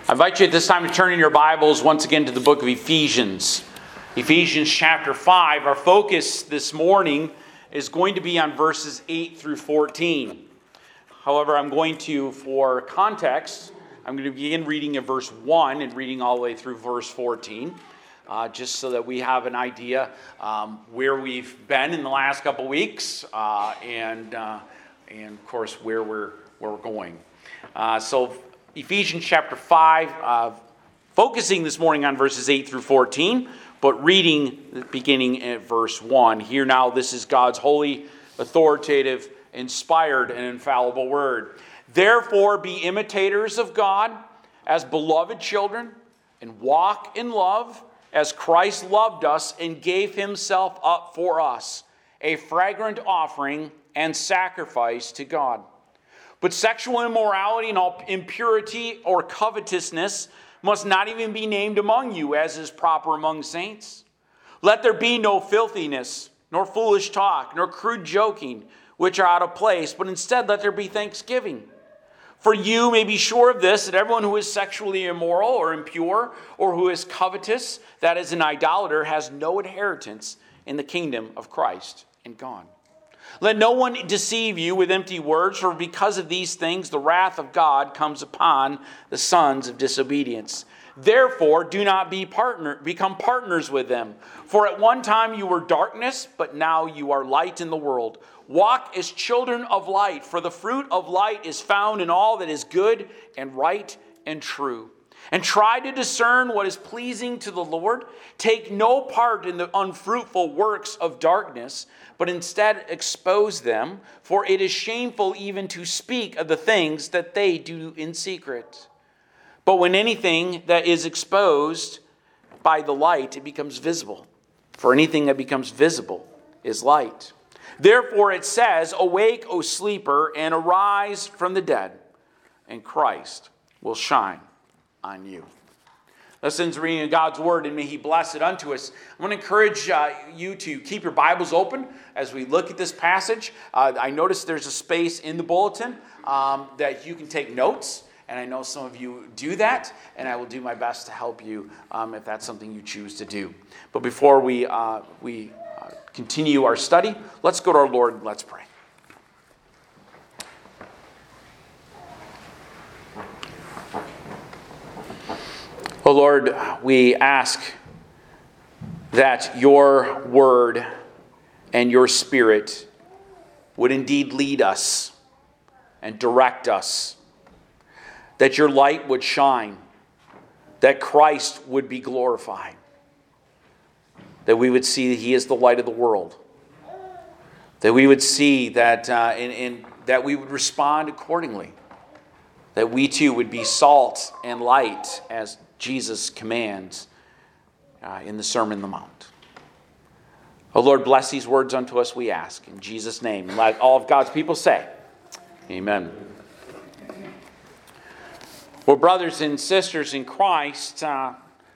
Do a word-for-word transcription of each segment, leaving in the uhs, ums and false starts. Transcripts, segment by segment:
I invite you at this time to turn in your Bibles once again to the book of Ephesians. Ephesians chapter five. Our focus this morning is going to be on verses eight through fourteen. However, I'm going to, for context, I'm going to begin reading at verse one and reading all the way through verse fourteen, uh, just so that we have an idea um, where we've been in the last couple weeks uh, and, uh, and, of course, where we're, where we're going. Uh, so, Ephesians chapter five, uh, focusing this morning on verses eight through fourteen, but reading beginning at verse one. Here now, this is God's holy, authoritative, inspired, and infallible word. Therefore, be imitators of God as beloved children, and walk in love as Christ loved us and gave himself up for us, a fragrant offering and sacrifice to God. But sexual immorality and all impurity or covetousness must not even be named among you, as is proper among saints. Let there be no filthiness, nor foolish talk, nor crude joking, which are out of place, but instead let there be thanksgiving. For you may be sure of this, that everyone who is sexually immoral or impure, or who is covetous, that is an idolater, has no inheritance in the kingdom of Christ and God. Let no one deceive you with empty words, for because of these things the wrath of God comes upon the sons of disobedience. Therefore, do not be partner, become partners with them. For at one time you were darkness, but now you are light in the world. Walk as children of light, for the fruit of light is found in all that is good and right and true. And try to discern what is pleasing to the Lord. Take no part in the unfruitful works of darkness, but instead expose them, for it is shameful even to speak of the things that they do in secret. But when anything that is exposed by the light, it becomes visible. For anything that becomes visible is light. Therefore it says, awake, O sleeper, and arise from the dead, and Christ will shine on you. Listen to reading of God's word, and may he bless it unto us. I want to encourage uh, you to keep your Bibles open as we look at this passage. Uh, I noticed there's a space in the bulletin um, that you can take notes, and I know some of you do that, and I will do my best to help you um, if that's something you choose to do. But before we uh, we uh, continue our study, let's go to our Lord and let's pray. Oh Lord, we ask that your word and your spirit would indeed lead us and direct us, that your light would shine, that Christ would be glorified, that we would see that he is the light of the world, that we would see that, uh, and, and that we would respond accordingly, that we too would be salt and light as Jesus commands uh, in the Sermon on the Mount. Oh Lord, bless these words unto us, we ask. In Jesus' name. And let all of God's people say, amen. Well, brothers and sisters in Christ, uh,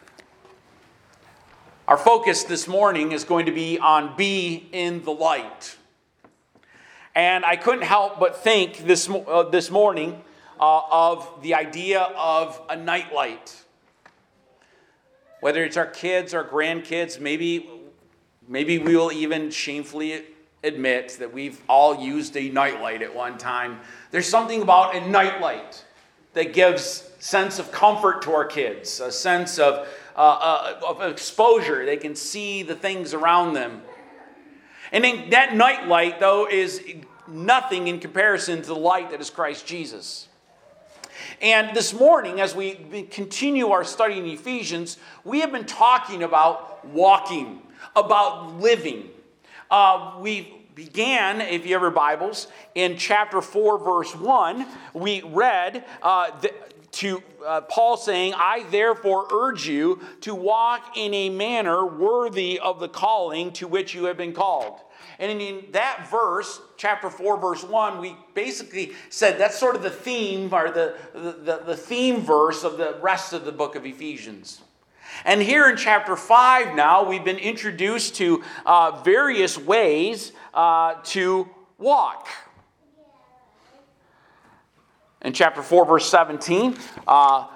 our focus this morning is going to be on be in the light. And I couldn't help but think this, uh, this morning uh, of the idea of a nightlight. Whether it's our kids, our grandkids, maybe, maybe we will even shamefully admit that we've all used a nightlight at one time. There's something about a nightlight that gives sense of comfort to our kids, a sense of, uh, uh, of exposure. They can see the things around them. And then that nightlight, though, is nothing in comparison to the light that is Christ Jesus. And this morning, as we continue our study in Ephesians, we have been talking about walking, about living. Uh, we began, if you have your Bibles, in chapter four, verse one. We read uh, the, to uh, Paul saying, I therefore urge you to walk in a manner worthy of the calling to which you have been called. And in that verse, chapter four, verse one, we basically said that's sort of the theme, or the, the, the theme verse of the rest of the book of Ephesians. And here in chapter five now, we've been introduced to uh, various ways uh, to walk. In chapter four, verse seventeen, uh,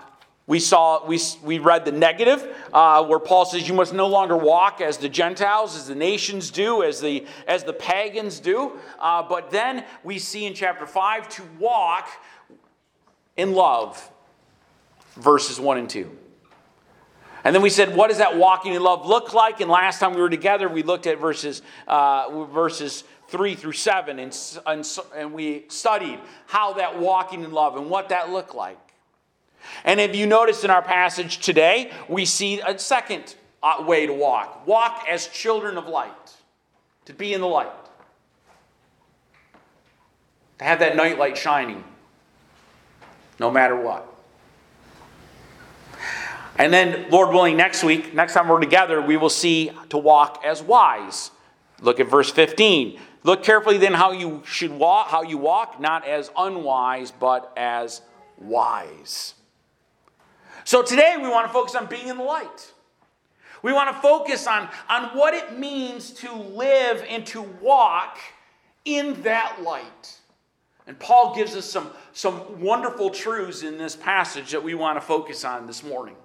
We saw, we, we read the negative, uh, where Paul says you must no longer walk as the Gentiles, as the nations do, as the, as the pagans do. Uh, but then we see in chapter five to walk in love, verses one and two. And then we said, what does that walking in love look like? And last time we were together, we looked at verses uh, verses three through seven, and, and, and we studied how that walking in love and what that looked like. And if you notice in our passage today, we see a second way to walk. Walk as children of light. To be in the light. To have that night light shining. No matter what. And then, Lord willing, next week, next time we're together, we will see to walk as wise. Look at verse fifteen. Look carefully then how you should walk, how you walk, not as unwise, but as wise. So today we want to focus on being in the light. We want to focus on, on what it means to live and to walk in that light. And Paul gives us some, some wonderful truths in this passage that we want to focus on this morning.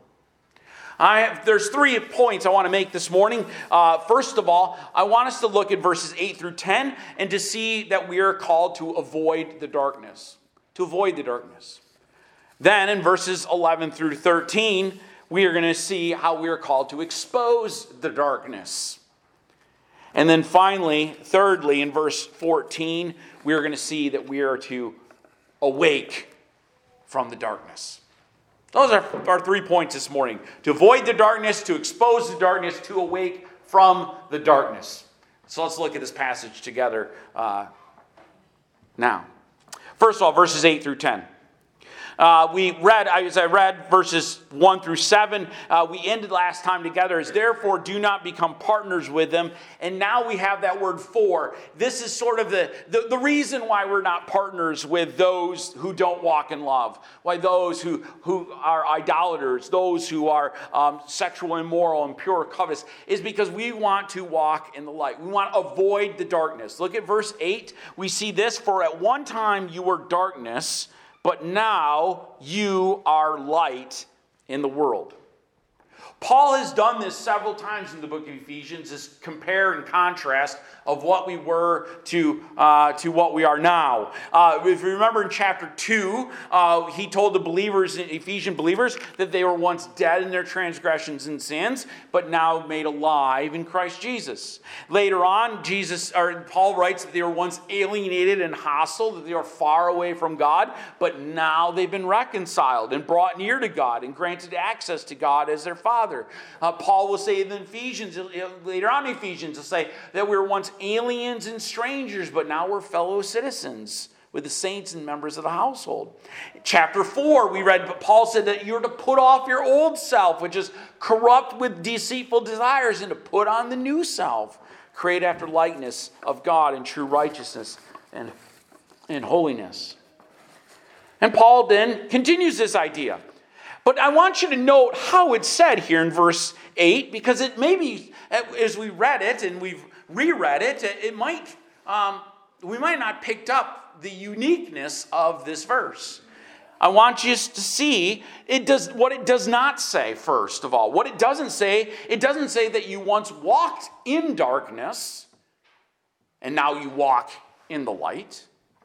I have, there's three points I want to make this morning. Uh, first of all, I want us to look at verses eight through ten and to see that we are called to avoid the darkness. To avoid the darkness. Then in verses eleven through thirteen, we are going to see how we are called to expose the darkness. And then finally, thirdly, in verse fourteen, we are going to see that we are to awake from the darkness. Those are our three points this morning. To avoid the darkness, to expose the darkness, to awake from the darkness. So let's look at this passage together uh, now. First of all, verses eight through ten. Uh, we read, as I read verses one through seven, uh, we ended last time together as therefore do not become partners with them. And now we have that word for. This is sort of the, the, the reason why we're not partners with those who don't walk in love. Why those who, who are idolaters, those who are um, sexual, immoral, impure, covetous, is because we want to walk in the light. We want to avoid the darkness. Look at verse eight. We see this, for at one time you were darkness, but now you are light in the world. Paul has done this several times in the book of Ephesians, this compare and contrast of what we were to, uh, to what we are now. Uh, if you remember in chapter two, uh, he told the believers, Ephesian believers, that they were once dead in their transgressions and sins, but now made alive in Christ Jesus. Later on, Jesus, or Paul writes that they were once alienated and hostile, that they were far away from God, but now they've been reconciled and brought near to God and granted access to God as their Father. Uh, Paul will say in Ephesians, later on in Ephesians, he'll say that we were once aliens and strangers, but now we're fellow citizens with the saints and members of the household. Chapter four, we read, but Paul said that you're to put off your old self, which is corrupt with deceitful desires, and to put on the new self, created after likeness of God in true righteousness and, and holiness. And Paul then continues this idea. But I want you to note how it's said here in verse eight, because it maybe, as we read it and we've reread it, it might, um, we might not picked up the uniqueness of this verse. I want you to see it does what it does not say, first of all. What it doesn't say, it doesn't say that you once walked in darkness and now you walk in the light.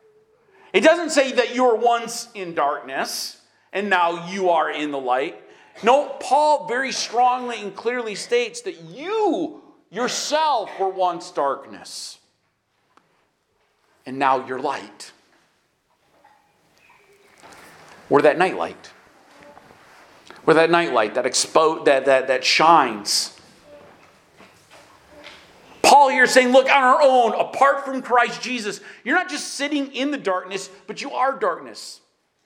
It doesn't say that you were once in darkness and now you are in the light. No, Paul very strongly and clearly states that you yourself were once darkness. And now you're light. We're that night light. We're that night light that expo- that, that, that shines. Paul here is saying, look, on our own, apart from Christ Jesus, you're not just sitting in the darkness, but you are darkness.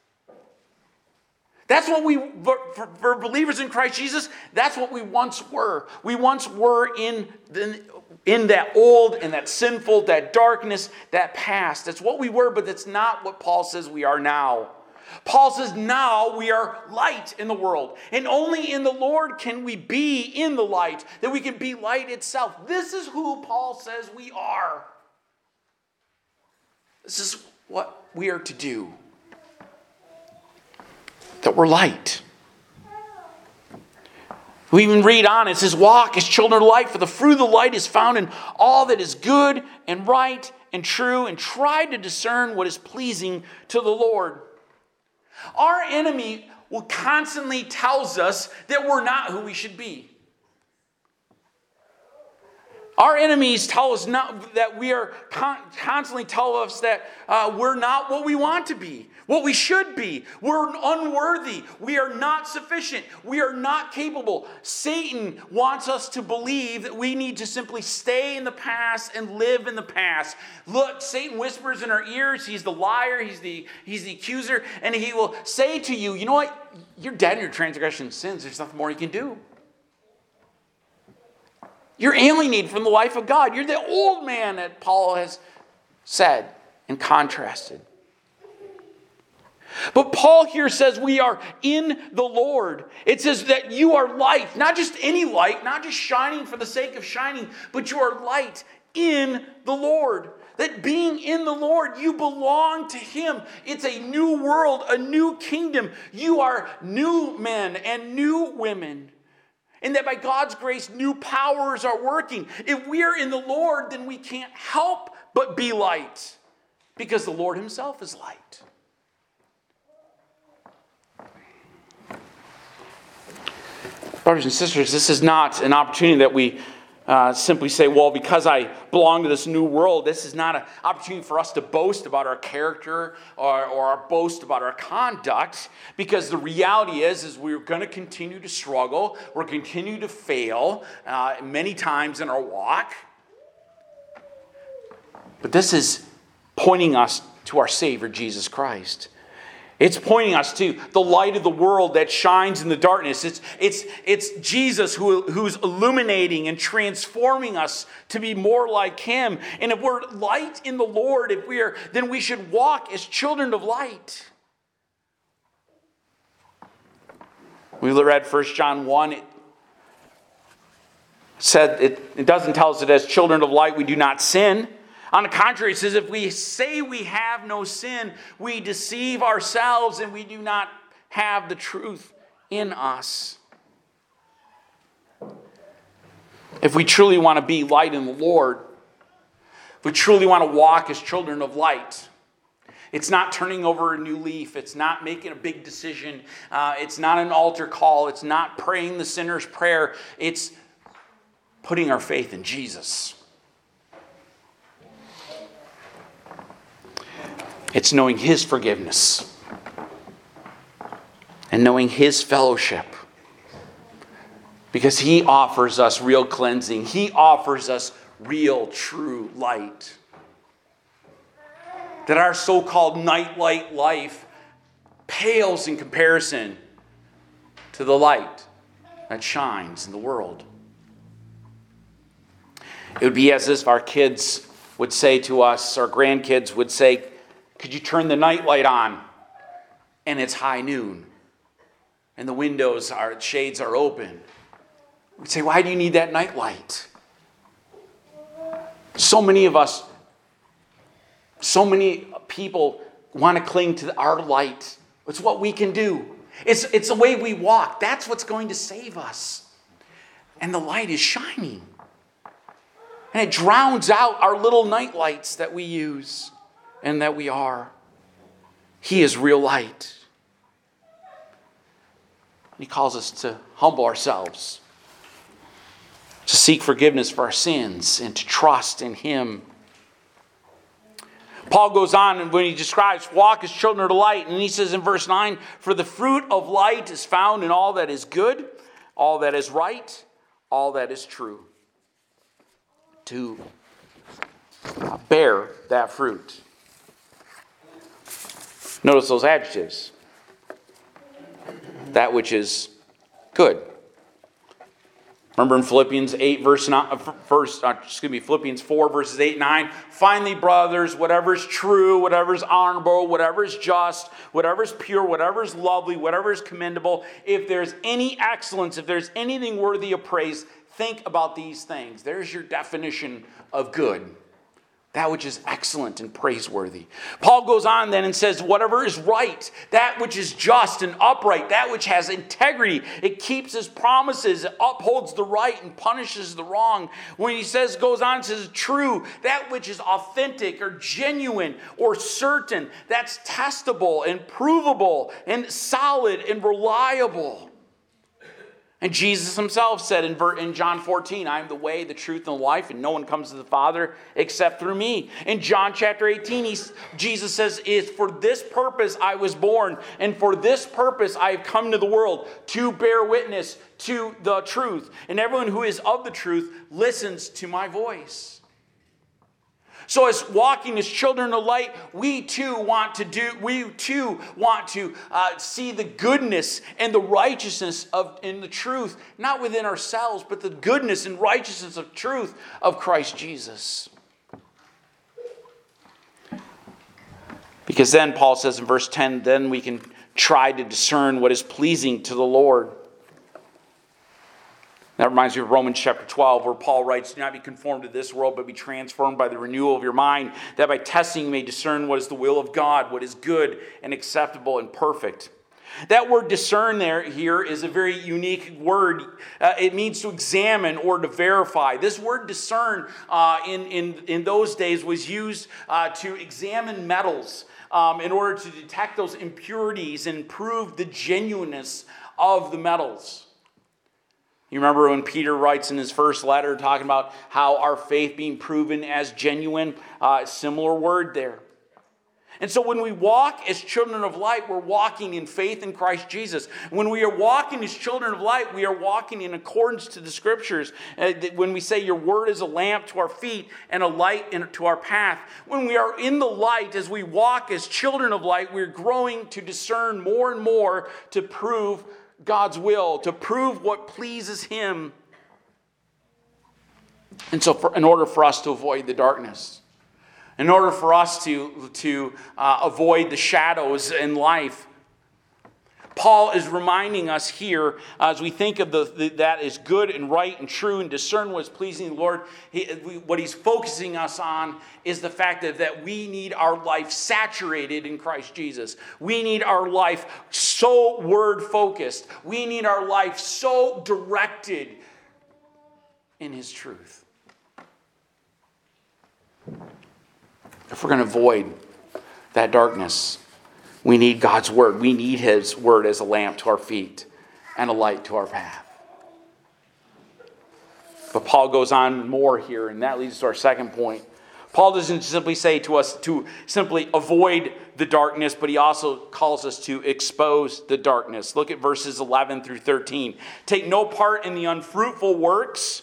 That's what we, for, for believers in Christ Jesus, that's what we once were. We once were in, the, in that old and that sinful, that darkness, that past. That's what we were, but that's not what Paul says we are now. Paul says now we are light in the world. And only in the Lord can we be in the light, that we can be light itself. This is who Paul says we are. This is what we are to do. That we're light. We even read on, it says, walk as children of light, for the fruit of the light is found in all that is good and right and true, and try to discern what is pleasing to the Lord. Our enemy will constantly tells us that we're not who we should be. Our enemies tell us not, that we are con- constantly tell us that uh, we're not what we want to be, what we should be. We're unworthy. We are not sufficient. We are not capable. Satan wants us to believe that we need to simply stay in the past and live in the past. Look, Satan whispers in our ears. He's the liar. He's the, he's the accuser. And he will say to you, you know what? You're dead in your transgression and sins. There's nothing more you can do. You're alienated from the life of God. You're the old man that Paul has said and contrasted. But Paul here says we are in the Lord. It says that you are light, not just any light, not just shining for the sake of shining, but you are light in the Lord. That being in the Lord, you belong to Him. It's a new world, a new kingdom. You are new men and new women. And that by God's grace, new powers are working. If we are in the Lord, then we can't help but be light. Because the Lord Himself is light. Brothers and sisters, this is not an opportunity that we uh, simply say, well, because I belong to this new world, this is not an opportunity for us to boast about our character or, or boast about our conduct, because the reality is, is we're going to continue to struggle. We're going to continue to fail uh, many times in our walk. But this is pointing us to our Savior, Jesus Christ. It's pointing us to the light of the world that shines in the darkness. It's, it's, it's Jesus who, who's illuminating and transforming us to be more like Him. And if we're light in the Lord, if we are, then we should walk as children of light. We read First John one. It said it, it doesn't tell us that as children of light we do not sin. On the contrary, it says if we say we have no sin, we deceive ourselves and we do not have the truth in us. If we truly want to be light in the Lord, if we truly want to walk as children of light, it's not turning over a new leaf. It's not making a big decision. Uh, it's not an altar call. It's not praying the sinner's prayer. It's putting our faith in Jesus. It's knowing His forgiveness and knowing His fellowship, because He offers us real cleansing. He offers us real, true light. That our so-called nightlight life pales in comparison to the light that shines in the world. It would be as if our kids would say to us, our grandkids would say, could you turn the nightlight on? And it's high noon. And the windows are, shades are open. We'd say, why do you need that nightlight? So many of us, so many people want to cling to our light. It's what we can do. It's, it's the way we walk. That's what's going to save us. And the light is shining. And it drowns out our little night lights that we use. And that we are. He is real light. He calls us to humble ourselves, to seek forgiveness for our sins, and to trust in Him. Paul goes on, and when he describes walk as children of the light, and he says in verse nine, for the fruit of light is found in all that is good, all that is right, all that is true. To bear that fruit. Notice those adjectives. That which is good. Remember in Philippians eight, verse nine, first, uh, excuse me, Philippians four, verses eight, nine. Finally, brothers, whatever is true, whatever is honorable, whatever is just, whatever is pure, whatever is lovely, whatever is commendable, if there's any excellence, if there's anything worthy of praise, think about these things. There's your definition of good. that which is excellent and praiseworthy. Paul goes on then and says, whatever is right, that which is just and upright, that which has integrity, it keeps his promises, it upholds the right and punishes the wrong. When he says, goes on and says, true, that which is authentic or genuine or certain, that's testable and provable and solid and reliable. And Jesus himself said in John fourteen, I am the way, the truth, and the life, and no one comes to the Father except through me. In John chapter eighteen, he's, Jesus says, it's for this purpose I was born, and for this purpose I have come to the world, to bear witness to the truth. And everyone who is of the truth listens to my voice. So as walking as children of light, we too want to do, we too want to uh, see the goodness and the righteousness of in the truth, not within ourselves, but the goodness and righteousness of truth of Christ Jesus. Because then Paul says in verse ten, then we can try to discern what is pleasing to the Lord. That reminds me of Romans chapter twelve, where Paul writes, do not be conformed to this world, but be transformed by the renewal of your mind, that by testing you may discern what is the will of God, what is good and acceptable and perfect. That word discern there here is a very unique word. Uh, it means to examine or to verify. This word discern uh, in, in, in those days was used uh, to examine metals um, in order to detect those impurities and prove the genuineness of the metals. You remember when Peter writes in his first letter talking about how our faith being proven as genuine, uh, similar word there. And so when we walk as children of light, we're walking in faith in Christ Jesus. When we are walking as children of light, we are walking in accordance to the Scriptures. Uh, when we say your word is a lamp to our feet and a light to our path. When we are in the light, as we walk as children of light, we're growing to discern more and more to prove God's will, to prove what pleases Him. And so for, in order for us to avoid the darkness, in order for us to, to uh, avoid the shadows in life, Paul is reminding us here, uh, as we think of the, the that is good and right and true and discern what is pleasing to the Lord, he, what he's focusing us on is the fact that, that we need our life saturated in Christ Jesus. We need our life so word-focused. We need our life so directed in His truth. If we're going to avoid that darkness, we need God's word. We need His word as a lamp to our feet and a light to our path. But Paul goes on more here, and that leads to our second point. Paul doesn't simply say to us to simply avoid the darkness, but he also calls us to expose the darkness. Look at verses eleven through thirteen. Take no part in the unfruitful works,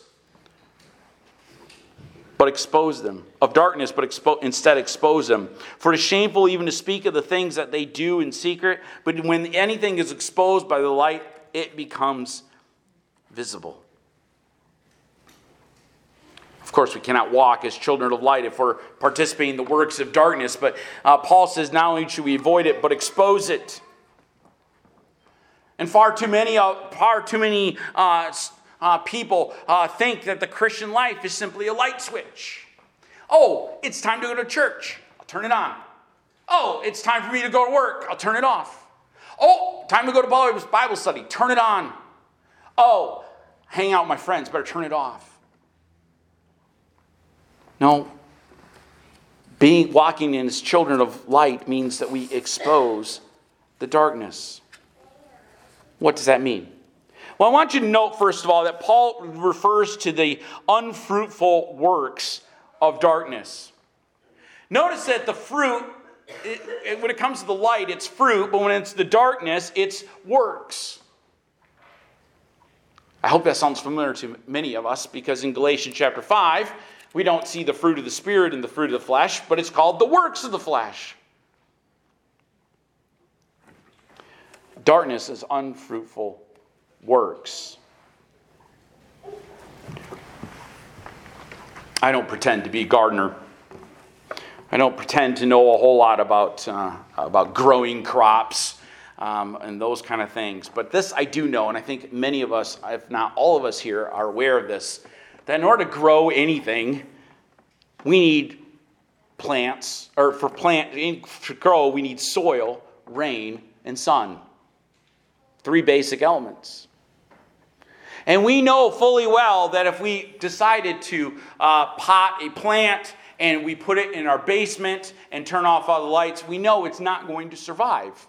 but expose them. Of darkness, but expo- instead expose them. For it is shameful even to speak of the things that they do in secret, but when anything is exposed by the light, it becomes visible. Of course, we cannot walk as children of light if we're participating in the works of darkness, but uh, Paul says not only should we avoid it, but expose it. And far too many, uh, far too many uh, uh, people uh, think that the Christian life is simply a light switch. Oh, it's time to go to church. I'll turn it on. Oh, it's time for me to go to work. I'll turn it off. Oh, time to go to Bible study. Turn it on. Oh, hang out with my friends. Better turn it off. No. Being walking in as children of light means that we expose the darkness. What does that mean? Well, I want you to note, first of all, that Paul refers to the unfruitful works of darkness. Notice that the fruit, it, it, when it comes to the light, it's fruit, but when it's the darkness, it's works. I hope that sounds familiar to many of us, because in Galatians chapter five, we don't see the fruit of the Spirit and the fruit of the flesh, but it's called the works of the flesh. Darkness is unfruitful works. I don't pretend to be a gardener. I don't pretend to know a whole lot about uh, about growing crops um, and those kind of things. But this I do know, and I think many of us, if not all of us here, are aware of this, that in order to grow anything, we need plants, or for plant to grow, we need soil, rain, and sun. Three basic elements. And we know fully well that if we decided to uh, pot a plant and we put it in our basement and turn off all the lights, we know it's not going to survive.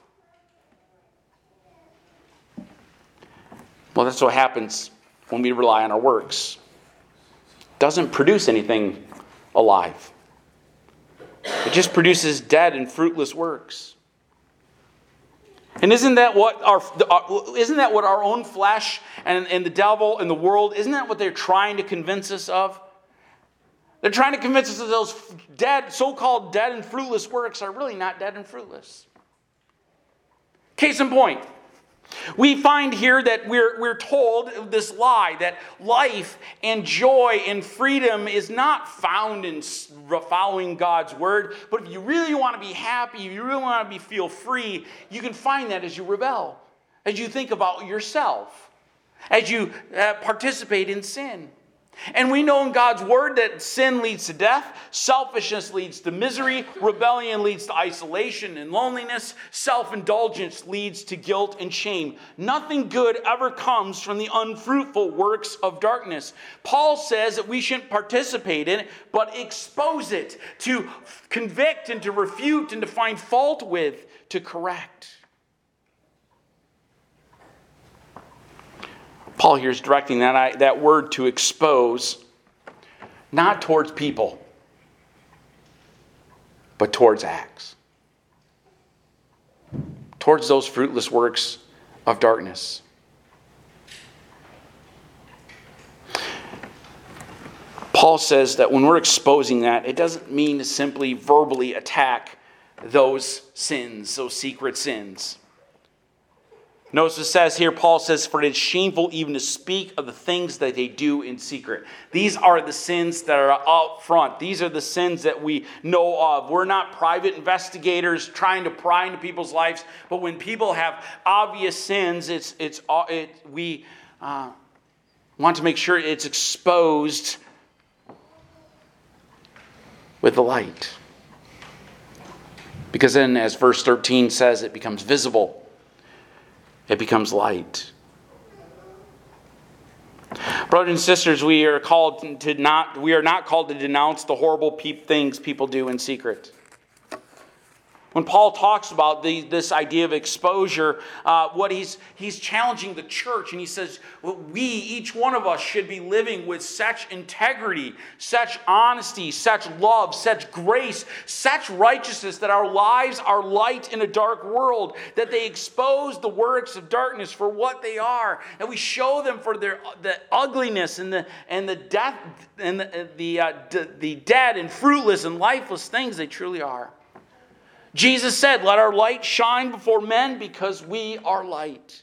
Well, that's what happens when we rely on our works. It doesn't produce anything alive. It just produces dead and fruitless works. And isn't that what our isn't that what our own flesh and, and the devil and the world, isn't that what they're trying to convince us of? They're trying to convince us that those dead, so-called dead and fruitless works are really not dead and fruitless. Case in point, we find here that we're, we're told this lie that life and joy and freedom is not found in following God's word. But if you really want to be happy, if you really want to be, feel free, you can find that as you rebel, as you think about yourself, as you uh, participate in sin. And we know in God's word that sin leads to death, selfishness leads to misery, rebellion leads to isolation and loneliness, self-indulgence leads to guilt and shame. Nothing good ever comes from the unfruitful works of darkness. Paul says that we shouldn't participate in it, but expose it, to convict and to refute and to find fault with, to correct. Paul here is directing that, that word to expose, not towards people, but towards acts. Towards those fruitless works of darkness. Paul says that when we're exposing that, it doesn't mean to simply verbally attack those sins, those secret sins. Notice it says here, Paul says, for it is shameful even to speak of the things that they do in secret. These are the sins that are out front. These are the sins that we know of. We're not private investigators trying to pry into people's lives, but when people have obvious sins, it's it's it, we uh, want to make sure it's exposed with the light. Because then, as verse thirteen says, it becomes visible. It becomes light. Brothers and sisters, we are called to not we are not called to denounce the horrible pe- things people do in secret. When Paul talks about the, this idea of exposure, uh, what he's he's challenging the church, and he says, well, we, each one of us, should be living with such integrity, such honesty, such love, such grace, such righteousness that our lives are light in a dark world, that they expose the works of darkness for what they are, and we show them for their the ugliness and the and the death and the the, uh, d- the dead and fruitless and lifeless things they truly are. Jesus said, let our light shine before men because we are light.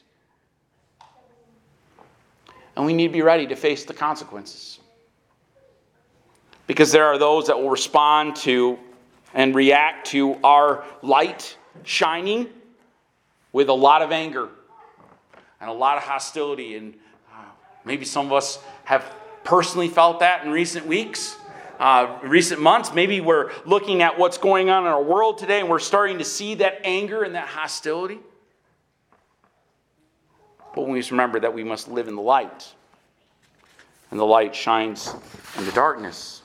And we need to be ready to face the consequences. Because there are those that will respond to and react to our light shining with a lot of anger and a lot of hostility. And uh, maybe some of us have personally felt that in recent weeks. Uh, recent months, maybe we're looking at what's going on in our world today and we're starting to see that anger and that hostility. But we must remember that we must live in the light. And the light shines in the darkness.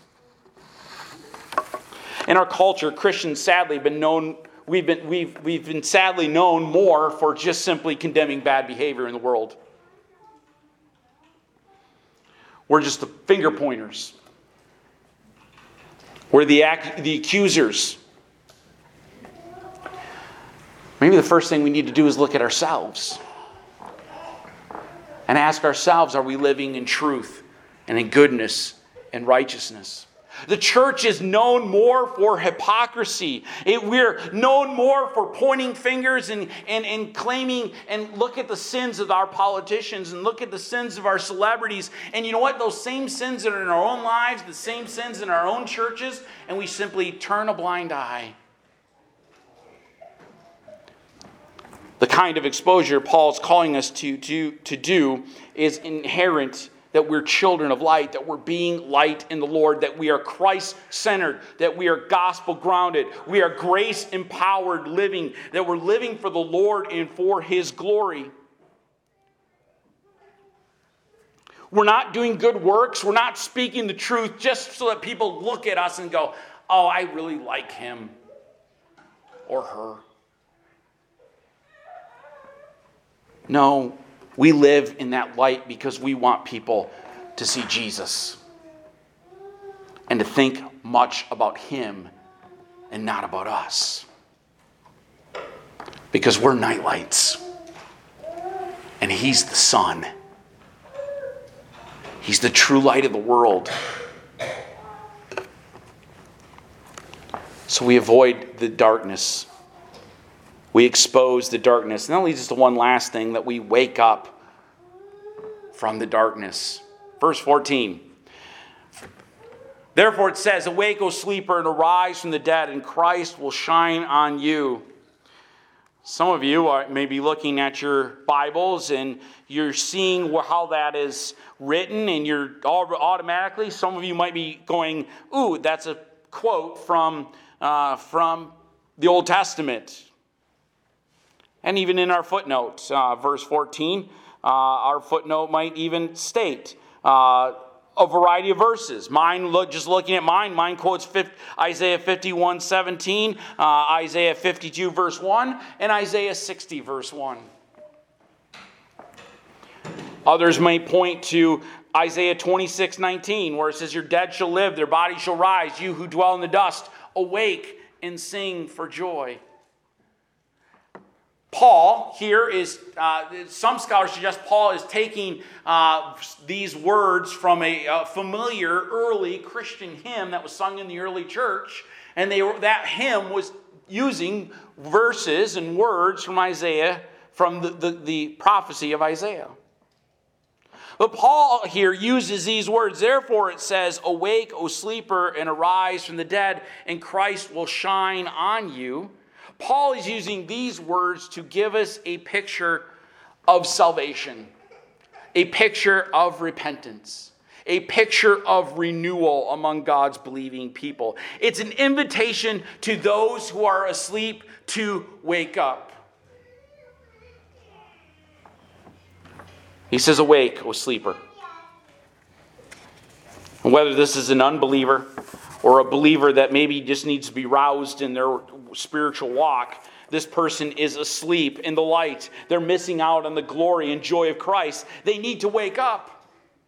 In our culture, Christians sadly have been known, we've been, we've, we've been sadly known more for just simply condemning bad behavior in the world. We're just the finger pointers. We're the, the accusers. Maybe the first thing we need to do is look at ourselves and ask ourselves, are we living in truth and in goodness and righteousness? The church is known more for hypocrisy. It, we're known more for pointing fingers and, and, and claiming and look at the sins of our politicians and look at the sins of our celebrities. And you know what? Those same sins that are in our own lives, the same sins in our own churches, and we simply turn a blind eye. The kind of exposure Paul's calling us to, to, to do is inherent that we're children of light, that we're being light in the Lord, that we are Christ-centered, that we are gospel-grounded, we are grace-empowered living, that we're living for the Lord and for His glory. We're not doing good works. We're not speaking the truth just so that people look at us and go, oh, I really like him or her. No, we live in that light because we want people to see Jesus and to think much about Him and not about us. Because we're nightlights and He's the sun. He's the true light of the world. So we avoid the darkness. We expose the darkness. And that leads us to one last thing, that we wake up from the darkness. Verse fourteen. Therefore it says, awake, O sleeper, and arise from the dead, and Christ will shine on you. Some of you are maybe looking at your Bibles and you're seeing how that is written, and you're automatically, some of you might be going, ooh, that's a quote from, uh, from the Old Testament. And even in our footnote, uh, verse fourteen, uh, our footnote might even state uh, a variety of verses. Mine, look, just looking at mine, mine quotes Isaiah fifty-one seventeen, uh, Isaiah fifty-two verse one, and Isaiah sixty verse one. Others may point to Isaiah twenty-six nineteen, where it says, your dead shall live, their bodies shall rise, you who dwell in the dust, awake and sing for joy. Paul here is, uh, some scholars suggest Paul is taking uh, these words from a, a familiar early Christian hymn that was sung in the early church. And they were, that hymn was using verses and words from Isaiah, from the, the, the prophecy of Isaiah. But Paul here uses these words. Therefore it says, awake, O sleeper, and arise from the dead, and Christ will shine on you. Paul is using these words to give us a picture of salvation, a picture of repentance, a picture of renewal among God's believing people. It's an invitation to those who are asleep to wake up. He says, awake, O sleeper. And whether this is an unbeliever or a believer that maybe just needs to be roused in their spiritual walk, this person is asleep in the light. They're missing out on the glory and joy of Christ. They need to wake up.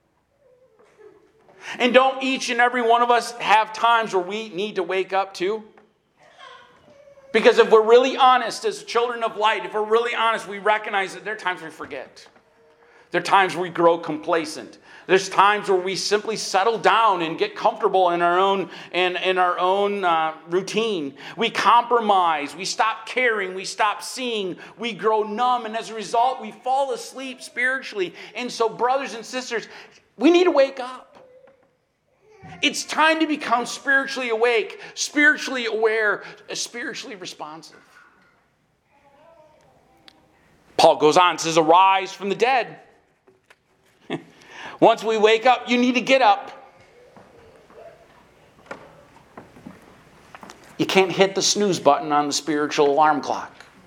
And don't each and every one of us have times where we need to wake up too? Because if we're really honest as children of light, if we're really honest, we recognize that there are times we forget. There are times where we grow complacent. There's times where we simply settle down and get comfortable in our own in, in our own uh, routine. We compromise. We stop caring. We stop seeing. We grow numb. And as a result, we fall asleep spiritually. And so, brothers and sisters, we need to wake up. It's time to become spiritually awake, spiritually aware, spiritually responsive. Paul goes on and says, arise from the dead. Once we wake up, you need to get up. You can't hit the snooze button on the spiritual alarm clock.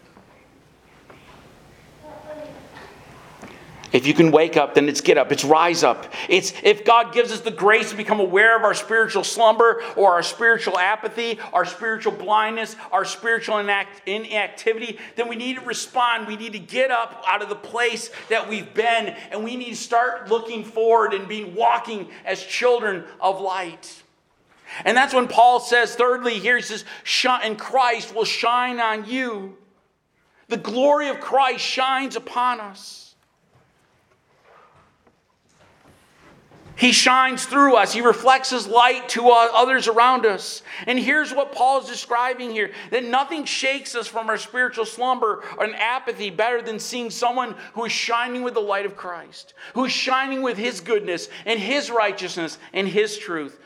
If you can wake up, then it's get up. It's rise up. It's if God gives us the grace to become aware of our spiritual slumber or our spiritual apathy, our spiritual blindness, our spiritual inact- inactivity, then we need to respond. We need to get up out of the place that we've been, and we need to start looking forward and being walking as children of light. And that's when Paul says, thirdly, here he says, and Christ will shine on you. The glory of Christ shines upon us. He shines through us. He reflects His light to others around us. And here's what Paul is describing here. That nothing shakes us from our spiritual slumber or an apathy better than seeing someone who is shining with the light of Christ. Who is shining with His goodness and His righteousness and His truth.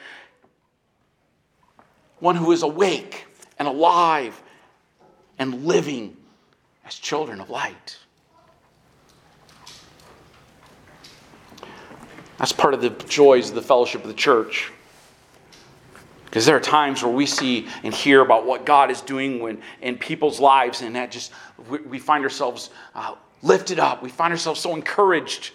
One who is awake and alive and living as children of light. That's part of the joys of the fellowship of the church. Because there are times where we see and hear about what God is doing when, in people's lives, and that just, we, we find ourselves uh, lifted up. We find ourselves so encouraged.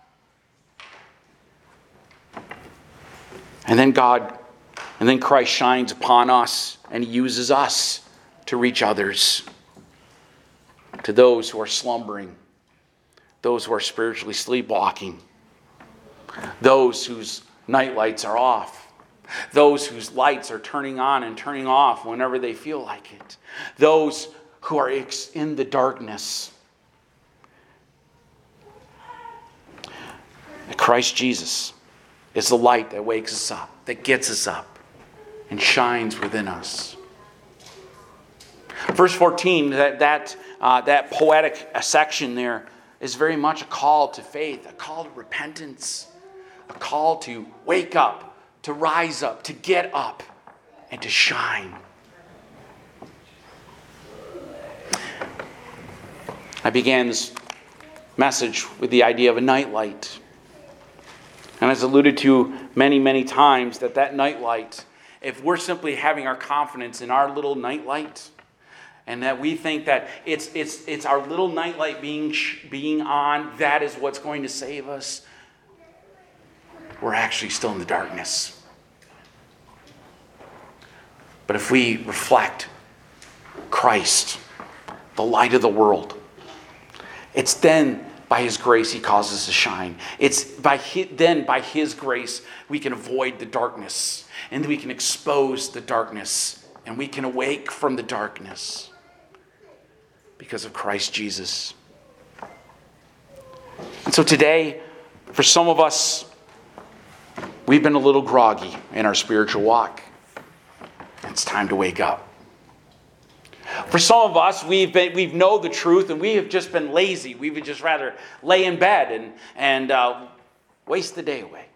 And then God, and then Christ shines upon us, and He uses us to reach others, to those who are slumbering, those who are spiritually sleepwalking, those whose night lights are off, those whose lights are turning on and turning off whenever they feel like it, those who are in the darkness. Christ Jesus is the light that wakes us up, that gets us up, and shines within us. Verse fourteen, that that uh, that poetic section there is very much a call to faith, a call to repentance, a call to wake up, to rise up, to get up, and to shine. I began this message with the idea of a nightlight. And as alluded to many, many times, that that nightlight, if we're simply having our confidence in our little nightlight, and that we think that it's it's it's our little nightlight being being on, that is what's going to save us, we're actually still in the darkness. But if we reflect Christ, the light of the world, it's then by His grace He causes us to shine. It's by his, then by His grace we can avoid the darkness, and we can expose the darkness, and we can awake from the darkness because of Christ Jesus. And so today, for some of us, we've been a little groggy in our spiritual walk. It's time to wake up. For some of us, we've been, we've know the truth, and we have just been lazy. We would just rather lay in bed and, and uh, waste the day away.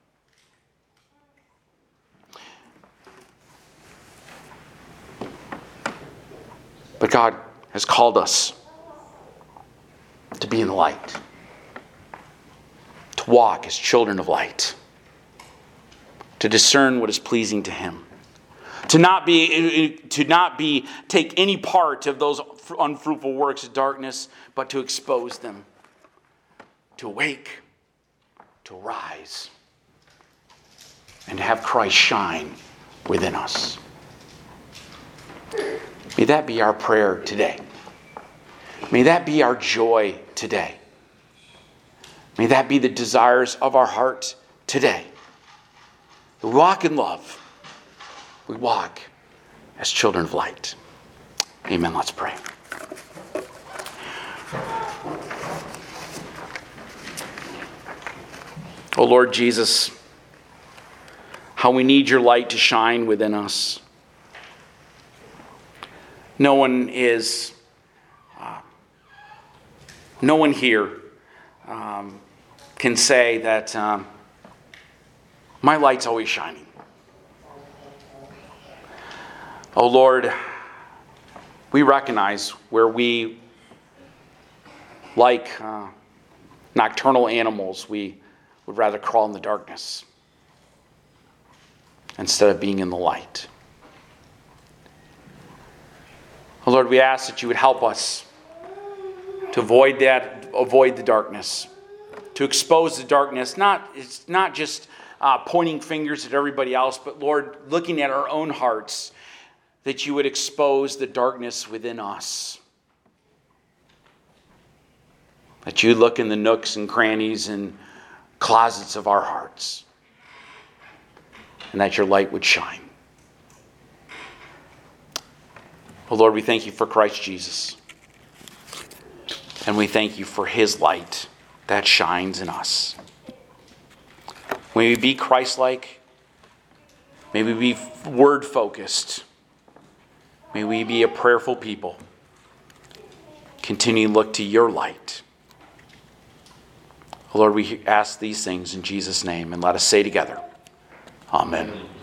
But God has called us to be in the light, to walk as children of light, to discern what is pleasing to Him. To not be, to not be, take any part of those unfruitful works of darkness, but to expose them, to awake, to rise, and to have Christ shine within us. May that be our prayer today. May that be our joy today. May that be the desires of our heart today. We walk in love. We walk as children of light. Amen. Let's pray. Oh Lord Jesus, how we need your light to shine within us. No one is, uh, no one here um, can say that um, my light's always shining. Oh Lord, we recognize where we, like uh, nocturnal animals, we would rather crawl in the darkness instead of being in the light. Oh Lord, we ask that you would help us to avoid that, avoid the darkness, to expose the darkness. Not it's not just uh, pointing fingers at everybody else, but Lord, looking at our own hearts, that you would expose the darkness within us. That you look in the nooks and crannies and closets of our hearts, and that your light would shine. Oh Lord, we thank you for Christ Jesus. And we thank you for his light that shines in us. May we be Christ-like. May we be word-focused. May we be a prayerful people. Continue to look to your light. Oh Lord, we ask these things in Jesus' name, and let us say together, Amen. Amen.